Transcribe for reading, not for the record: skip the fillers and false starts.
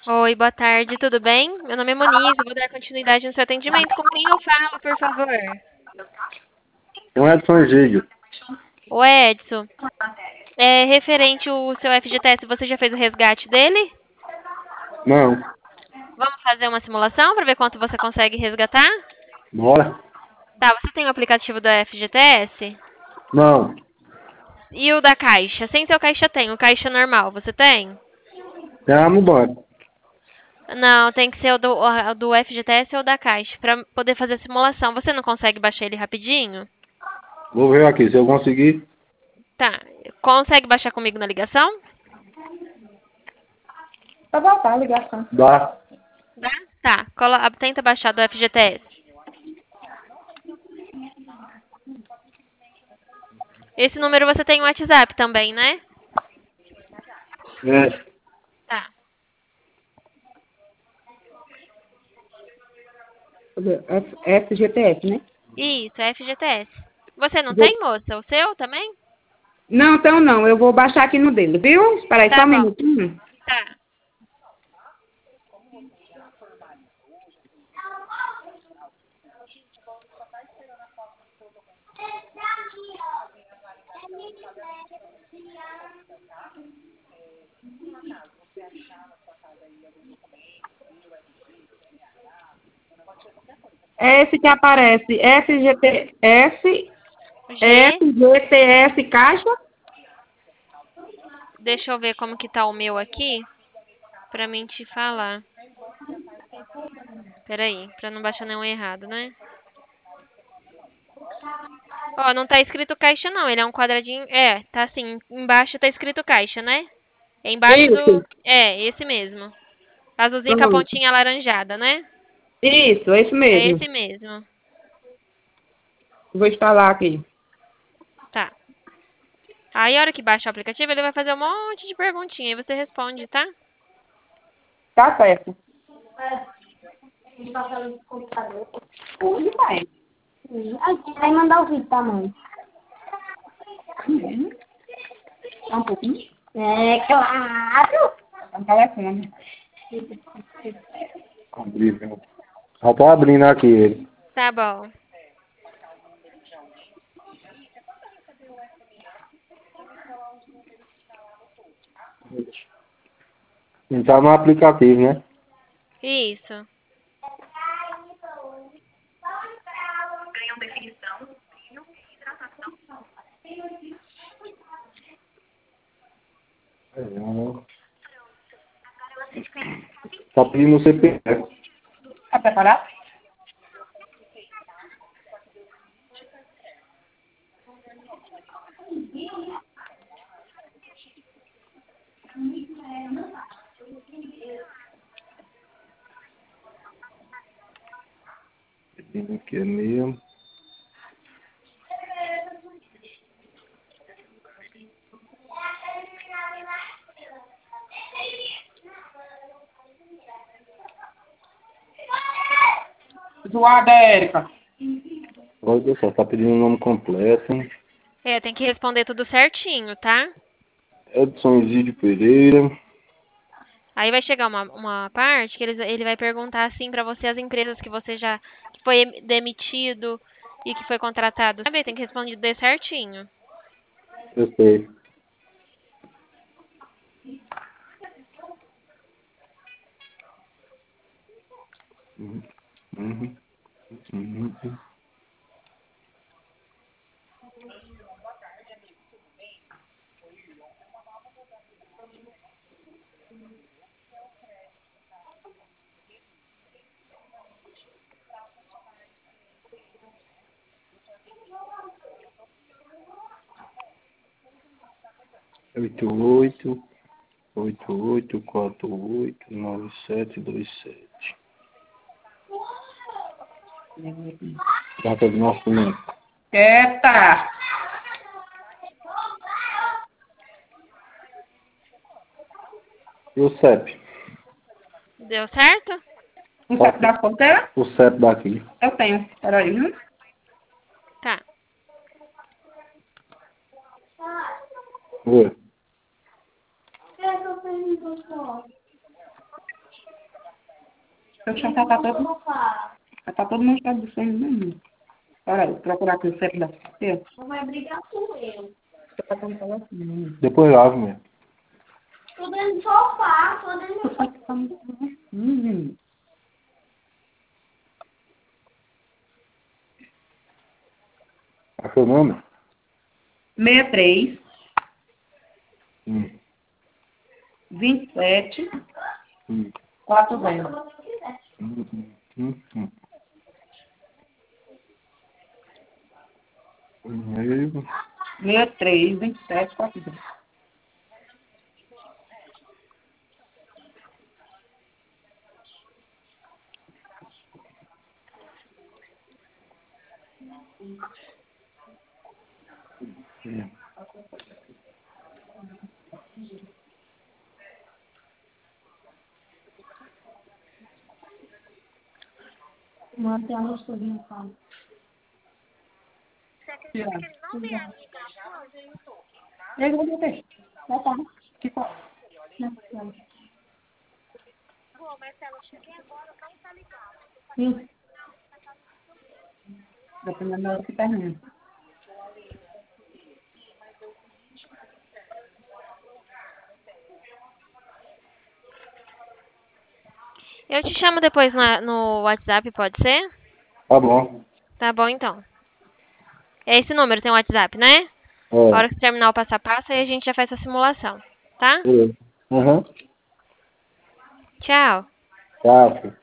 Oi, boa tarde, tudo bem? Meu nome é Moniz, eu vou dar continuidade no seu atendimento. Com quem eu falo, por favor? Um Edson Egídio. O Edson, é referente ao seu FGTS, você já fez o resgate dele? Não. Vamos fazer uma simulação para ver quanto você consegue resgatar? Bora? Tá, você tem o aplicativo da FGTS? Não. E o da Caixa? Sem ser o Caixa tem, o Caixa normal, você tem? Já no banco. Não, tem que ser o do FGTS ou da Caixa, para poder fazer a simulação. Você não consegue baixar ele rapidinho? Vou ver aqui, se eu conseguir. Tá, consegue baixar comigo na ligação? Pra voltar a ligação. Dá. Dá? Tá, tenta baixar do FGTS. Esse número você tem o WhatsApp também, né? É. Tá. FGTS, né? Isso, é FGTS. Você não Vou- tem, moça? O seu também? Não, então não. Eu vou baixar aqui no dele, viu? Espera aí só Tá um bom. minutinho. Tá. É esse que aparece FGTS, G. FGTS Caixa. Deixa eu ver como que tá o meu aqui, pra mim te falar. Peraí, pra não baixar nenhum errado, né? Ó, não tá escrito caixa não, ele é um quadradinho. É, tá assim, embaixo tá escrito caixa, né? É embaixo do. Isso, É, esse mesmo. Azulzinho com a pronto. pontinha alaranjada, né? Isso, é isso É mesmo. esse mesmo. Vou instalar aqui. Tá. Aí, a hora que baixa o aplicativo, ele vai fazer um monte de perguntinha e você responde, tá? Tá certo. Hoje vai. Vai mandar o vídeo pra mãe. Só um pouquinho? É claro. Tá no telefone. Abrir, viu? Só tô abrindo aqui ele. Tá bom. Entrar no aplicativo, né? Isso. É, tá pedindo o CPF. Tá preparado? Pedindo aqui é mesmo. Zoada, Érica. Olha só, tá pedindo o nome completo. É, tem que responder tudo certinho, tá? Edson Egídio Pereira. Aí vai chegar uma parte que ele vai perguntar assim pra você as empresas que você já que foi demitido e que foi contratado. Sabe? Tem que responder certinho. Eu sei. Uhum. Uhum. Uhum. 88489727. Data de nascimento. Quieta. E o CEP? Deu certo? Um saco da fronteira? O CEP daqui. Eu tenho. Peraí, viu? Tá. Oi. Seu chão tá todo manchado de sangue mesmo. Olha aí, procurar aqui o cerco da você. Não vai brigar com eu. Você tá tentando falar assim. Depois lavo mesmo. Tô dentro do sofá, tô dentro do sofá. Qual é seu nome? 63, Hum. 27, Hum. 40. Hum. Aí, 63, 27, 40. Manda a luz toda no carro. Ele vai ter. Vai tá. Que tal? Sim. Dependendo da hora que termina. Eu te chamo depois no WhatsApp, pode ser? tá bom. Tá bom, então. É esse número, tem o WhatsApp, né? A hora É. que terminar o passo a passo, aí a gente já faz a simulação, tá? Beleza. Aham. Tchau. Tá, filho.